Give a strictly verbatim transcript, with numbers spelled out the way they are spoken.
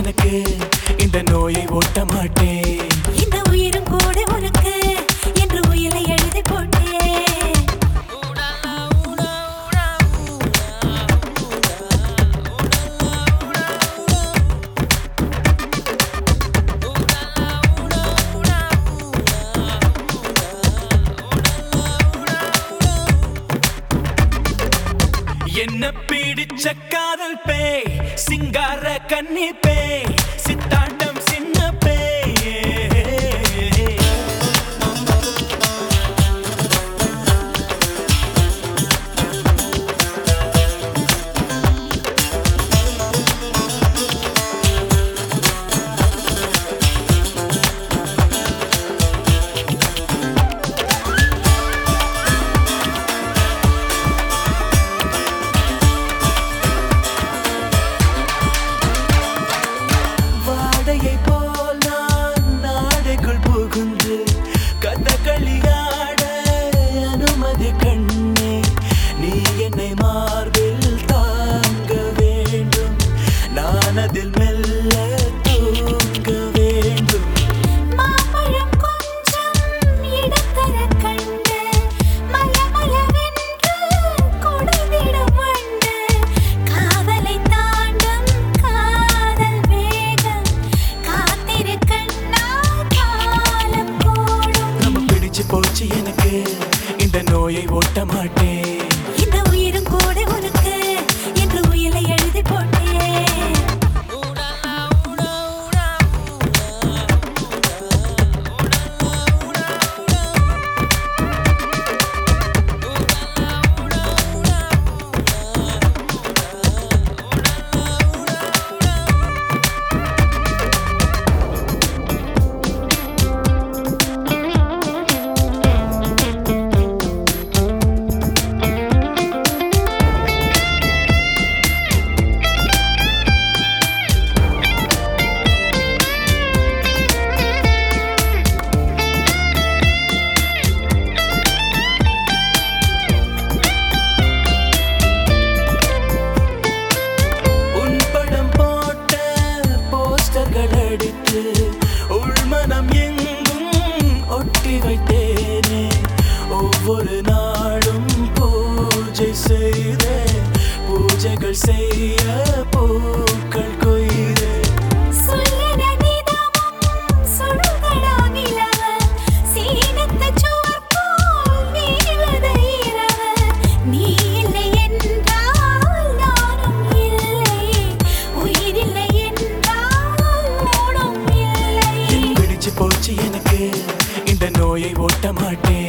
எனக்கு இந்த நோயை ஓட்ட மாட்டேன். இந்த உயிரும் கூட உனக்கு என்று உயிரை எழுதி போட்டேன். என்ன பிடிச்ச காதல் பேய், சிங்கார கன்னி பேய், சித்தாண்டம் சின்ன பேய். போல் நான் நாடுக்குள் புகுந்து கதகளியாட அனுமதி கண்ணே, நீ என்னை மார்பில் தாங்க வேண்டும், நான் அதில் மெல்ல தூங்க வேண்டும். மாம்பழம் கொஞ்சம் இடத்தர கண்டு மலமளவென்று கொடுதிடும் வண்டு, காதலை தாண்டும் காதல் வேகம் காத்திரு கண்ணா காலம் கூடும். நம்ம பிடிச்சு போச்சு எனக்கு இந்த நோயை ஓட்ட மாட்டேன். இந்த உயிரும் கூட உனக்கு என்று உயிரை எழுதி போட்டேன். அடித்து உள்மனம் எங்கும் ஒட்டி வைத்தேனே, ஒவ்வொரு நாளும் பூஜை செய்தே, பூஜைகள் செய்ய பூக்கள் கொய்தே. போச்சு எனக்கு இந்த நோயை ஓட்ட மாட்டேன்.